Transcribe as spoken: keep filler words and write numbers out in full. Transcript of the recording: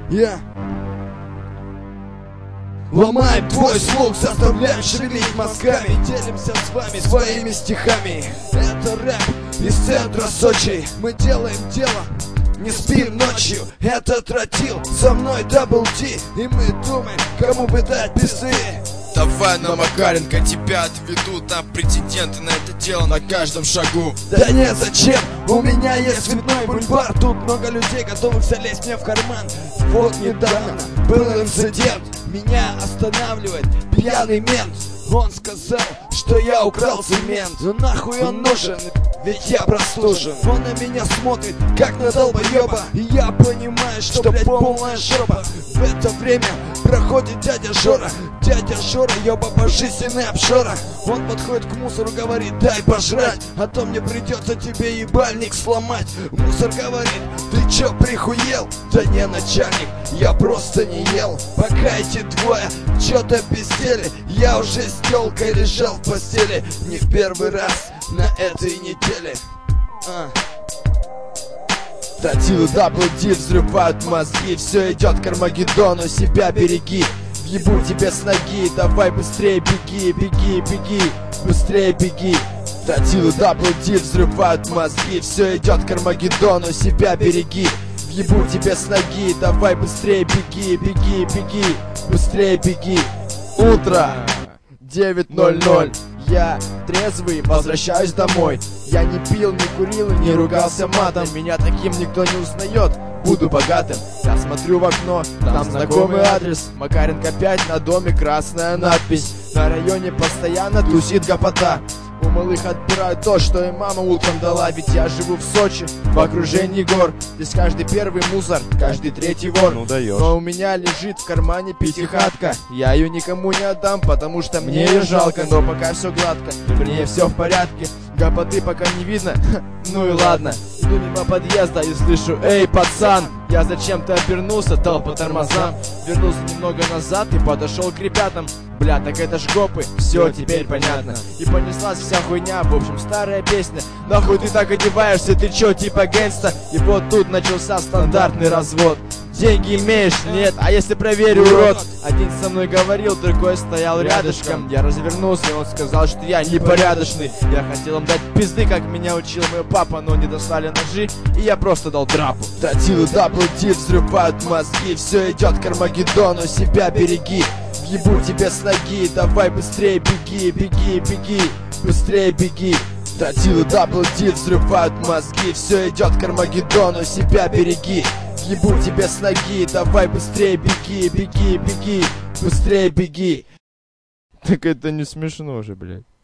Я ломаем твой слух, заставляем шевелить мозгами, делимся с вами своими стихами. Это рэп из центра Сочи. Мы делаем дело, не спим ночью. Это тротил, со мной дабл ди. И мы думаем, кому бы дать пизды. Давай на Макаренко, тебя отведут на претенденты на это дело на каждом шагу. Да не зачем, у меня есть цветной бульвар. Тут много людей, готовых залезть мне в карман. Вот недавно был инцидент, меня останавливает пьяный мент. Он сказал, что я украл цемент. Ну нахуй он нужен, ведь я простужен. Он на меня смотрит, как на долбоеба. И я понимаю, что, что блядь, полная жопа. В это время проходит дядя Жора. Дядя Жора, ёба, пожизненный обжора. Он подходит к мусору, говорит, дай пожрать, а то мне придется тебе ебальник сломать. Мусор говорит, ты чё прихуел? Да не, начальник, я просто не ел. Пока эти двое чё-то пиздели, я уже с тёлкой лежал в постели. Не в первый раз на этой неделе. а. Тротил дабл ди взрывают мозги. Все идет к Армагеддону, себя береги. Въебу тебе с ноги, давай быстрее беги, беги, беги, быстрее беги. Тротил дабл ди взрывают мозги. Все идет к Армагеддону, себя береги. Въебу тебе с ноги, давай быстрее беги, беги, беги, быстрее беги. Утро девять ноль ноль. Я трезвый, возвращаюсь домой. Я не пил, не курил и не ругался матом. Меня таким никто не узнает, буду богатым. Я смотрю в окно, там знакомый адрес. Макаренко пять, на доме красная надпись. На районе постоянно тусит гопота. У малых отбирают то, что им мама утром дала. Ведь я живу в Сочи, в окружении гор. Здесь каждый первый музор, каждый третий вор. Ну даешь. Но у меня лежит в кармане пятихатка. Я ее никому не отдам, потому что мне ее жалко. Но пока все гладко, вернее все в порядке. Гопоты пока не видно, ну и ладно. Иду мимо подъезда и слышу, эй, пацан. Я зачем-то обернулся, дал по тормозам. Вернулся немного назад и подошел к ребятам. Бля, так это ж гопы, все теперь понятно. И понеслась вся хуйня, в общем старая песня. Нахуй ты так одеваешься, ты чё, типа гэнгста? И вот тут начался стандартный развод. Деньги имеешь? Нет. А если проверю, урод? Один со мной говорил, другой стоял рядышком. Я развернулся, и он сказал, что я непорядочный. Я хотел им дать пизды, как меня учил мой папа, но не достали ножи, и я просто дал драпу. Тротил дабл ди взрывают мозги. Все идет к Армагеддону, себя береги. Въебу тебе с ноги, давай быстрее беги, беги, беги, быстрее беги. Тротил дабл ди взрывают мозги. Все идет к Армагеддону, себя береги. Въебу тебе с ноги, давай быстрее беги, беги, беги, быстрее беги. Так это не смешно же, блядь.